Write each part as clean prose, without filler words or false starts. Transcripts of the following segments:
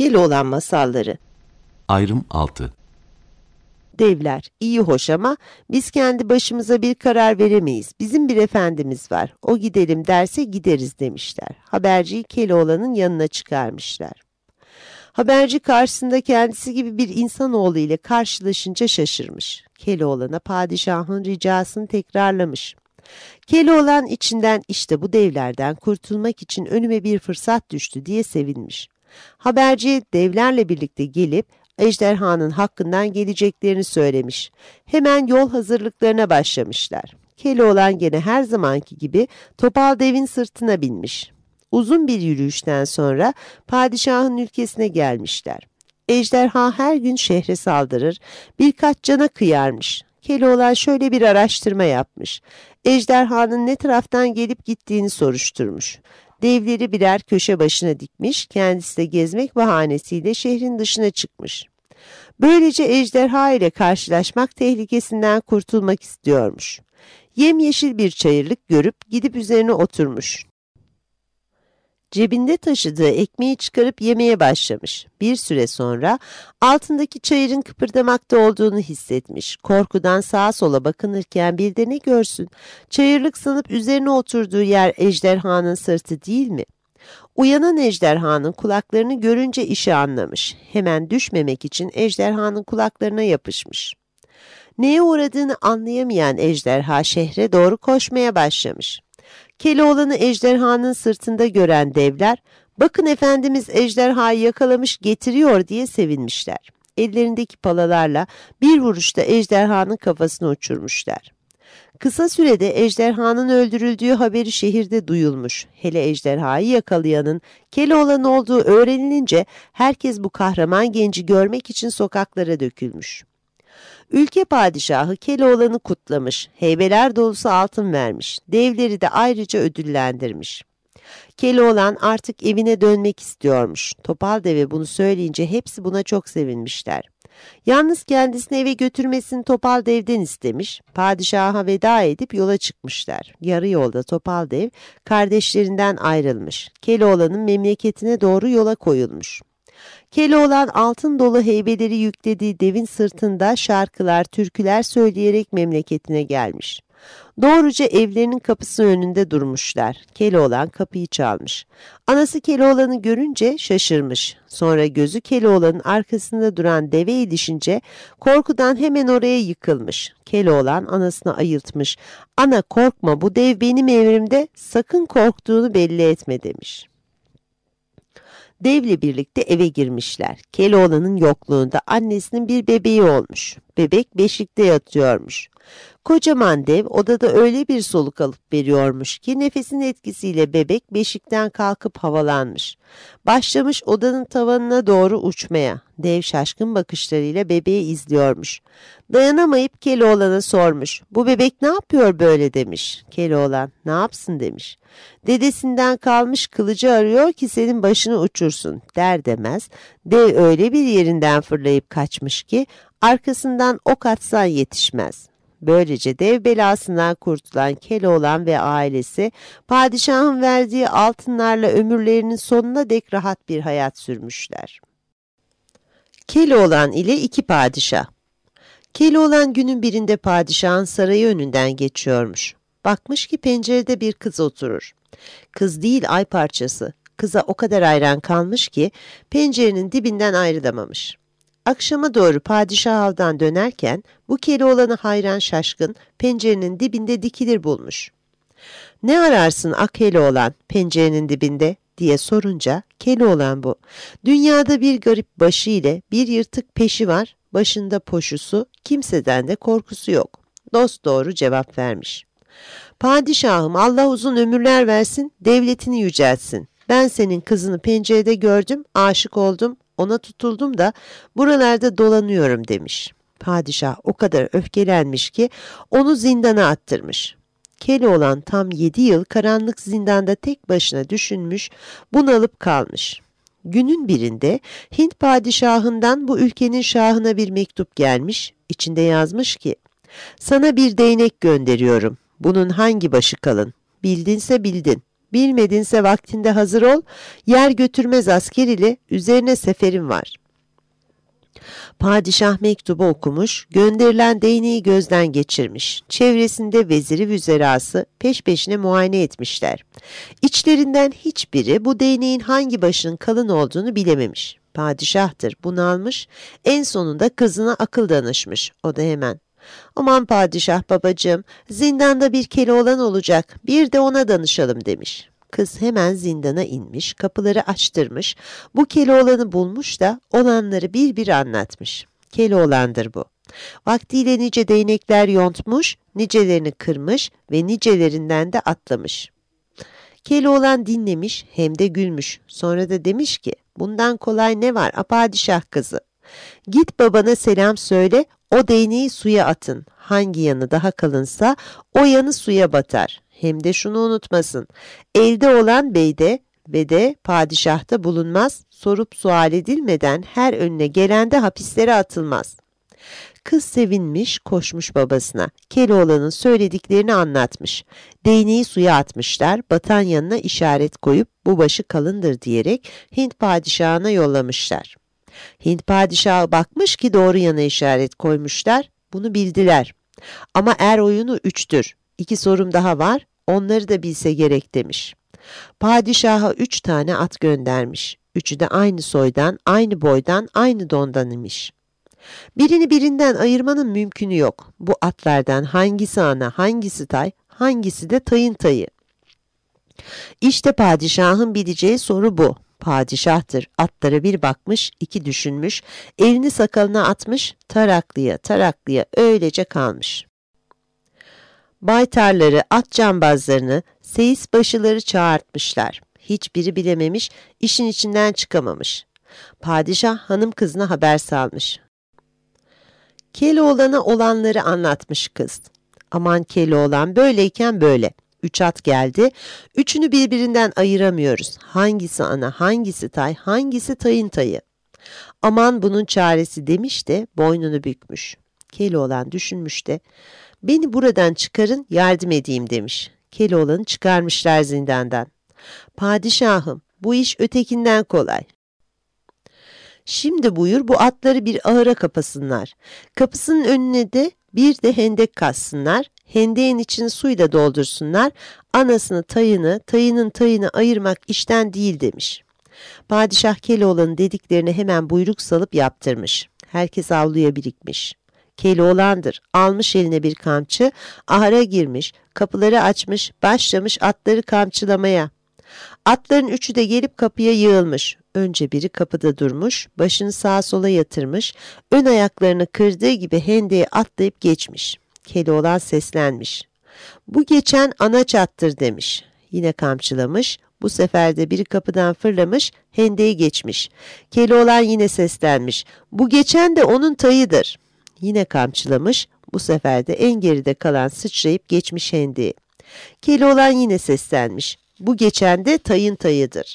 Keloğlan masalları. Ayrım 6. Devler, iyi hoş ama biz kendi başımıza bir karar veremeyiz. Bizim bir efendimiz var. O gidelim derse gideriz demişler. Haberciyi Keloğlan'ın yanına çıkarmışlar. Haberci karşısında kendisi gibi bir insanoğlu ile karşılaşınca şaşırmış. Keloğlan'a padişahın ricasını tekrarlamış. Keloğlan içinden işte bu devlerden kurtulmak için önüme bir fırsat düştü diye sevinmiş. Haberci devlerle birlikte gelip ejderhanın hakkından geleceklerini söylemiş. Hemen yol hazırlıklarına başlamışlar. Keloğlan gene her zamanki gibi topal devin sırtına binmiş. Uzun bir yürüyüşten sonra padişahın ülkesine gelmişler. Ejderha her gün şehre saldırır, birkaç cana kıyarmış. Keloğlan şöyle bir araştırma yapmış. Ejderhanın ne taraftan gelip gittiğini soruşturmuş. Devleri birer köşe başına dikmiş, kendisi de gezmek bahanesiyle şehrin dışına çıkmış. Böylece ejderha ile karşılaşmak tehlikesinden kurtulmak istiyormuş. Yemyeşil bir çayırlık görüp gidip üzerine oturmuş. Cebinde taşıdığı ekmeği çıkarıp yemeye başlamış. Bir süre sonra altındaki çayırın kıpırdamakta olduğunu hissetmiş. Korkudan sağa sola bakınırken bir de ne görsün? Çayırlık sanıp üzerine oturduğu yer ejderhanın sırtı değil mi? Uyanan ejderhanın kulaklarını görünce işi anlamış. Hemen düşmemek için ejderhanın kulaklarına yapışmış. Neye uğradığını anlayamayan ejderha şehre doğru koşmaya başlamış. Keloğlan'ı ejderhanın sırtında gören devler, "Bakın efendimiz ejderhayı yakalamış getiriyor" diye sevinmişler. Ellerindeki palalarla bir vuruşta ejderhanın kafasını uçurmuşlar. Kısa sürede ejderhanın öldürüldüğü haberi şehirde duyulmuş. Hele ejderhayı yakalayanın Keloğlan olduğu öğrenilince herkes bu kahraman genci görmek için sokaklara dökülmüş. Ülke padişahı Keloğlan'ı kutlamış, heybeler dolusu altın vermiş, devleri de ayrıca ödüllendirmiş. Keloğlan artık evine dönmek istiyormuş. Topal Deve bunu söyleyince hepsi buna çok sevinmişler. Yalnız kendisini eve götürmesini Topal Dev'den istemiş, padişaha veda edip yola çıkmışlar. Yarı yolda Topal Dev kardeşlerinden ayrılmış, Keloğlan'ın memleketine doğru yola koyulmuş. Keloğlan altın dolu heybeleri yüklediği devin sırtında şarkılar, türküler söyleyerek memleketine gelmiş. Doğruca evlerinin kapısı önünde durmuşlar. Keloğlan kapıyı çalmış. Anası Keloğlan'ı görünce şaşırmış. Sonra gözü Keloğlan'ın arkasında duran deve ilişince korkudan hemen oraya yıkılmış. Keloğlan anasını ayıltmış. "Ana korkma, bu dev benim emrimde, sakın korktuğunu belli etme" demiş. Devle birlikte eve girmişler. Keloğlan'ın yokluğunda annesinin bir bebeği olmuş. Bebek beşikte yatıyormuş. Kocaman dev odada öyle bir soluk alıp veriyormuş ki nefesin etkisiyle bebek beşikten kalkıp havalanmış. Başlamış odanın tavanına doğru uçmaya. Dev şaşkın bakışlarıyla bebeği izliyormuş. Dayanamayıp Keloğlan'a sormuş. "Bu bebek ne yapıyor böyle?" demiş. Keloğlan, "Ne yapsın?" demiş. "Dedesinden kalmış kılıcı arıyor ki senin başını uçursun" der demez. Dev öyle bir yerinden fırlayıp kaçmış ki arkasından ok atsan yetişmez. Böylece dev belasından kurtulan Keloğlan ve ailesi padişahın verdiği altınlarla ömürlerinin sonuna dek rahat bir hayat sürmüşler. Keloğlan ile iki padişah. Keloğlan günün birinde padişahın sarayı önünden geçiyormuş. Bakmış ki pencerede bir kız oturur. Kız değil, ay parçası. Kıza o kadar hayran kalmış ki pencerenin dibinden ayrılamamış. Akşama doğru padişah avdan dönerken bu Keloğlan'a hayran şaşkın pencerenin dibinde dikilir bulmuş. "Ne ararsın ak Keloğlan pencerenin dibinde?" diye sorunca Keloğlan bu. Dünyada bir garip başı ile bir yırtık peşi var, başında poşusu, kimseden de korkusu yok. Dosdoğru cevap vermiş. "Padişahım, Allah uzun ömürler versin, devletini yüceltsin. Ben senin kızını pencerede gördüm, aşık oldum, ona tutuldum da buralarda dolanıyorum" demiş. Padişah o kadar öfkelenmiş ki onu zindana attırmış. Keloğlan tam 7 yıl karanlık zindanda tek başına düşünmüş, bunalıp kalmış. Günün birinde Hint padişahından bu ülkenin şahına bir mektup gelmiş, içinde yazmış ki, "Sana bir değnek gönderiyorum, bunun hangi başı kalın, bildinse bildin, Bilmedinse vaktinde hazır ol, yer götürmez asker ile üzerine seferim var. Padişah mektubu okumuş, gönderilen değneği gözden geçirmiş. Çevresinde veziri vüzerası peş peşine muayene etmişler. İçlerinden hiçbiri bu değneğin hangi başının kalın olduğunu bilememiş. Padişahtır, bunalmış, en sonunda kızına akıl danışmış. O da hemen: "Aman padişah babacığım, zindanda bir Keloğlan olacak, bir de ona danışalım," demiş. Kız hemen zindana inmiş, kapıları açtırmış, bu Keloğlan'ı bulmuş da olanları bir bir anlatmış. Keloğlan'dır bu. Vaktiyle nice değnekler yontmuş, nicelerini kırmış ve nicelerinden de atlamış. Keloğlan dinlemiş, hem de gülmüş. Sonra da demiş ki, "Bundan kolay ne var padişah kızı? Git babana selam söyle, o değneği suya atın. Hangi yanı daha kalınsa o yanı suya batar. Hem de şunu unutmasın, elde olan beyde ve de padişahta bulunmaz, sorup sual edilmeden her önüne gelende hapislere atılmaz." Kız sevinmiş, koşmuş babasına. Keloğlan'ın söylediklerini anlatmış. Değneği suya atmışlar, batan yanına işaret koyup bu başı kalındır diyerek Hint padişahına yollamışlar. Hint padişahı bakmış ki doğru yana işaret koymuşlar, bunu bildiler. Ama er oyunu 3'tür. 2 sorum daha var, onları da bilse gerek demiş. Padişaha 3 tane at göndermiş. 3'ü de aynı soydan, aynı boydan, aynı dondan imiş. Birini birinden ayırmanın mümkünü yok. Bu atlardan hangisi ana, hangisi tay, hangisi de tayın tayı. İşte padişahın bileceği soru bu. Padişahtır, atlara bir bakmış, 2 düşünmüş, elini sakalına atmış, taraklıya taraklıya öylece kalmış. Baytarları, at cambazlarını, seyis başıları çağırtmışlar. Hiçbiri bilememiş, işin içinden çıkamamış. Padişah hanım kızına haber salmış. Keloğlan'a olanları anlatmış kız. "Aman Keloğlan, böyleyken böyle. 3 at geldi, 3'ünü birbirinden ayıramıyoruz. Hangisi ana, hangisi tay, hangisi tayın tayı. Aman bunun çaresi," demiş de boynunu bükmüş. Keloğlan düşünmüş de, "Beni buradan çıkarın, yardım edeyim," demiş. Keloğlan'ı çıkarmışlar zindandan. "Padişahım, bu iş ötekinden kolay. Şimdi buyur, bu atları bir ahıra kapasınlar. Kapısının önüne de bir de hendek kazsınlar. Hendeğin içini suyla doldursunlar. Anasını tayını, tayının tayını ayırmak işten değil," demiş. Padişah Keloğlan'ın dediklerini hemen buyruk salıp yaptırmış. Herkes avluya birikmiş. Keloğlan'dır, almış eline bir kamçı, ahıra girmiş, kapıları açmış, başlamış atları kamçılamaya. Atların 3'ü de gelip kapıya yığılmış. Önce biri kapıda durmuş, başını sağa sola yatırmış, ön ayaklarını kırdığı gibi hendeğe atlayıp geçmiş. Keloğlan seslenmiş. "Bu geçen anaç attır," demiş. Yine kamçılamış, bu sefer de biri kapıdan fırlamış, hendeği geçmiş. Keloğlan yine seslenmiş. "Bu geçen de onun tayıdır." Yine kamçılamış, bu sefer de en geride kalan sıçrayıp geçmiş hendeği. Keloğlan yine seslenmiş. "Bu geçen de tayın tayıdır."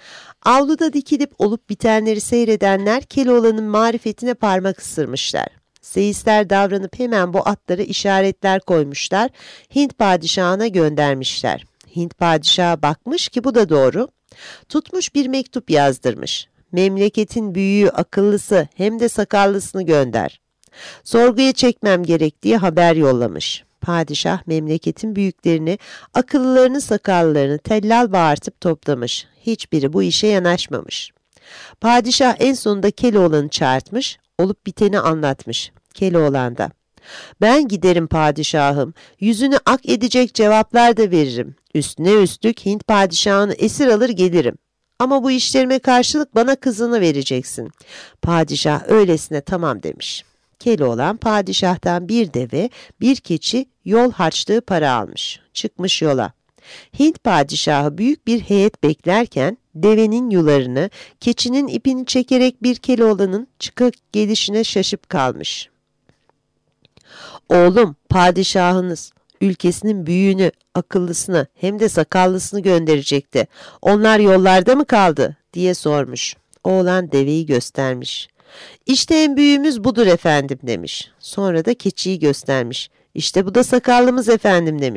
Avluda dikilip olup bitenleri seyredenler Keloğlan'ın marifetine parmak ısırmışlar. Seyisler davranıp hemen bu atlara işaretler koymuşlar, Hint padişahına göndermişler. Hint padişahı bakmış ki bu da doğru. Tutmuş bir mektup yazdırmış. "Memleketin büyüğü, akıllısı hem de sakallısını gönder. Sorguya çekmem gerek," diye haber yollamış. Padişah memleketin büyüklerini, akıllılarını, sakallarını tellal bağırtıp toplamış. Hiçbiri bu işe yanaşmamış. Padişah en sonunda Keloğlan'ı çağırtmış, olup biteni anlatmış. Keloğlan da, "Ben giderim padişahım, yüzünü ak edecek cevaplar da veririm. Üstüne üstlük Hint padişahını esir alır gelirim. Ama bu işlerime karşılık bana kızını vereceksin." Padişah öylesine tamam demiş. Keloğlan padişahtan bir deve, bir keçi, yol harçlığı para almış. Çıkmış yola. Hint padişahı büyük bir heyet beklerken devenin yularını, keçinin ipini çekerek bir Keloğlan'ın çıkıp gelişine şaşıp kalmış. "Oğlum, padişahınız ülkesinin büyüğünü, akıllısını hem de sakallısını gönderecekti. Onlar yollarda mı kaldı?" diye sormuş. Oğlan deveyi göstermiş. "İşte en büyüğümüz budur efendim," demiş. Sonra da keçiyi göstermiş. "İşte bu da sakallımız efendim," demiş.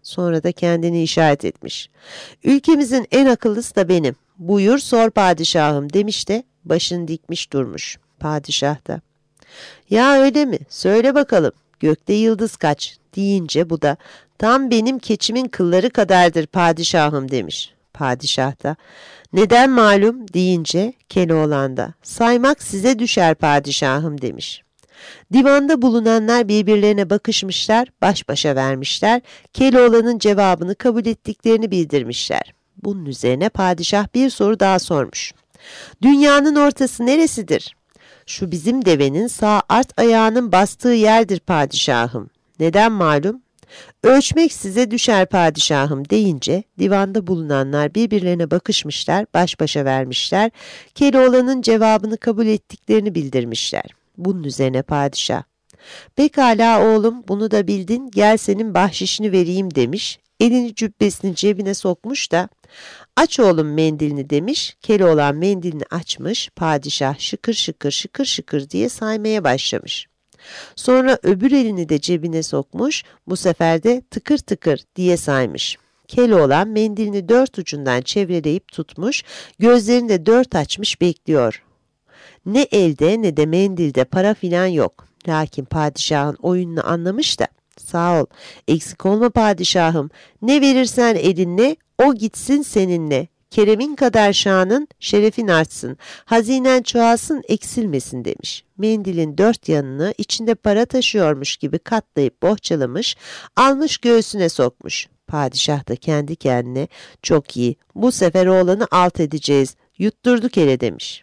Sonra da kendini işaret etmiş. Ülkemizin en akıllısı da benim. Buyur sor padişahım demiş de başını dikmiş durmuş. Padişah da ya öyle mi? Söyle bakalım. Gökte yıldız kaç deyince bu da tam benim keçimin kılları kadardır padişahım demiş. Padişah da neden malum deyince Keloğlan da saymak size düşer padişahım demiş. Divanda bulunanlar birbirlerine bakışmışlar, baş başa vermişler, Keloğlan'ın cevabını kabul ettiklerini bildirmişler. Bunun üzerine padişah bir soru daha sormuş. Dünyanın ortası neresidir? Şu bizim devenin sağ art ayağının bastığı yerdir padişahım. Neden malum? Ölçmek size düşer padişahım deyince divanda bulunanlar birbirlerine bakışmışlar, baş başa vermişler, Keloğlan'ın cevabını kabul ettiklerini bildirmişler. Bunun üzerine padişah, pekala oğlum bunu da bildin, gel senin bahşişini vereyim demiş, elini cübbesinin cebine sokmuş da, aç oğlum mendilini demiş, Keloğlan mendilini açmış, padişah şıkır şıkır şıkır şıkır diye saymaya başlamış. Sonra öbür elini de cebine sokmuş, bu sefer de tıkır tıkır diye saymış. Keloğlan mendilini dört ucundan çevreleyip tutmuş, gözlerini de dört açmış bekliyor. Ne elde ne de mendilde para filan yok. Lakin padişahın oyununu anlamış da, sağ ol, eksik olma padişahım, ne verirsen elinle, o gitsin seninle. Keremin kadar şanın, şerefin artsın, hazinen çoğalsın, eksilmesin demiş. Mendilin dört yanını içinde para taşıyormuş gibi katlayıp bohçalamış, almış göğsüne sokmuş. Padişah da kendi kendine, çok iyi, bu sefer oğlanı alt edeceğiz, yutturduk hele demiş.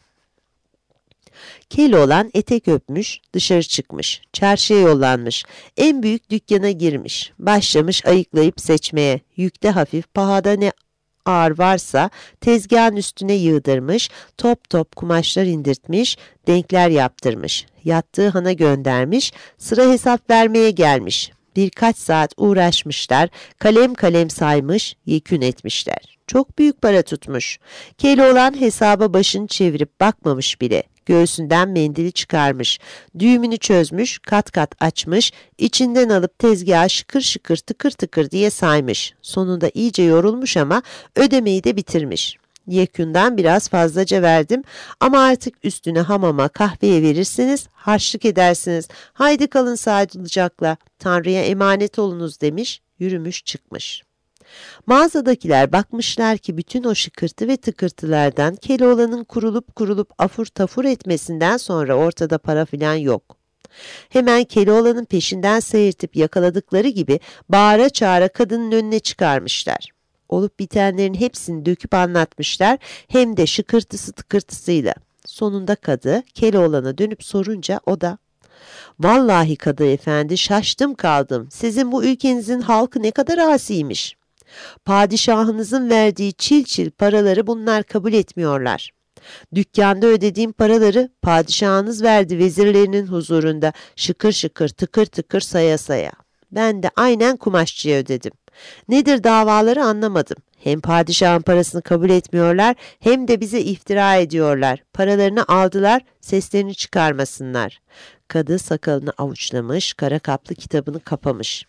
Keloğlan etek öpmüş, dışarı çıkmış, çarşıya yollanmış, en büyük dükkana girmiş, başlamış ayıklayıp seçmeye, yükte hafif, pahada ne ağır varsa tezgahın üstüne yığdırmış, top top kumaşlar indirtmiş, denkler yaptırmış, yattığı hana göndermiş, sıra hesap vermeye gelmiş. Birkaç saat uğraşmışlar, kalem kalem saymış, yekün etmişler. Çok büyük para tutmuş. Keloğlan hesaba başını çevirip bakmamış bile. Göğsünden mendili çıkarmış, düğümünü çözmüş, kat kat açmış, içinden alıp tezgaha şıkır şıkır tıkır tıkır diye saymış. Sonunda iyice yorulmuş ama ödemeyi de bitirmiş. Yekünden biraz fazlaca verdim ama artık üstüne hamama kahveye verirsiniz, harçlık edersiniz. Haydi kalın sağlıcakla, Tanrı'ya emanet olunuz demiş, yürümüş çıkmış. Mağazadakiler bakmışlar ki bütün o şıkırtı ve tıkırtılardan Keloğlan'ın kurulup kurulup afur tafur etmesinden sonra ortada para filan yok. Hemen Keloğlan'ın peşinden seyirtip yakaladıkları gibi bağıra çağıra kadının önüne çıkarmışlar. Olup bitenlerin hepsini döküp anlatmışlar, hem de şıkırtısı tıkırtısıyla. Sonunda kadı Keloğlan'a dönüp sorunca o da, "Vallahi kadı efendi, şaştım kaldım, sizin bu ülkenizin halkı ne kadar asiymiş. Padişahınızın verdiği çil çil paraları bunlar kabul etmiyorlar. Dükkanda ödediğim paraları padişahınız verdi vezirlerinin huzurunda şıkır şıkır tıkır tıkır saya saya. Ben de aynen kumaşçıya ödedim. Nedir davaları anlamadım. Hem padişahın parasını kabul etmiyorlar, hem de bize iftira ediyorlar. Paralarını aldılar, seslerini çıkarmasınlar." Kadı sakalını avuçlamış, kara kaplı kitabını kapamış.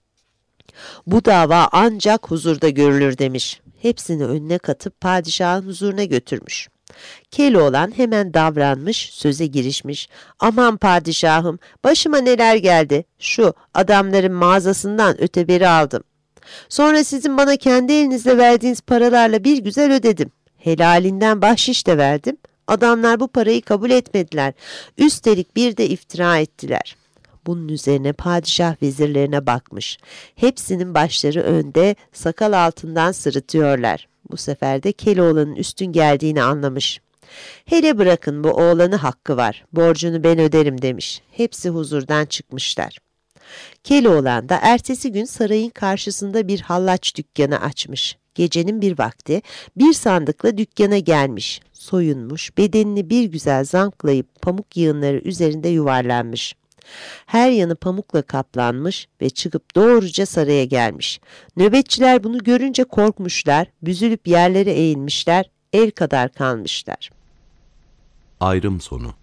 "Bu dava ancak huzurda görülür" demiş. Hepsini önüne katıp padişahın huzuruna götürmüş. Keloğlan hemen davranmış, söze girişmiş. "Aman padişahım, başıma neler geldi. Şu adamların mağazasından öteberi aldım. Sonra sizin bana kendi elinizle verdiğiniz paralarla bir güzel ödedim. Helalinden bahşiş de verdim. Adamlar bu parayı kabul etmediler. Üstelik bir de iftira ettiler." Bunun üzerine padişah vezirlerine bakmış. Hepsinin başları önde, sakal altından sırıtıyorlar. Bu sefer de Keloğlan'ın üstün geldiğini anlamış. "Hele bırakın, bu oğlanı hakkı var. Borcunu ben öderim" demiş. Hepsi huzurdan çıkmışlar. Keloğlan da ertesi gün sarayın karşısında bir hallaç dükkanı açmış. Gecenin bir vakti bir sandıkla dükkana gelmiş. Soyunmuş, bedenini bir güzel zanklayıp pamuk yığınları üzerinde yuvarlanmış. Her yanı pamukla kaplanmış ve çıkıp doğruca saraya gelmiş. Nöbetçiler bunu görünce korkmuşlar, büzülüp yerlere eğilmişler, el kadar kalmışlar. Ayrım sonu.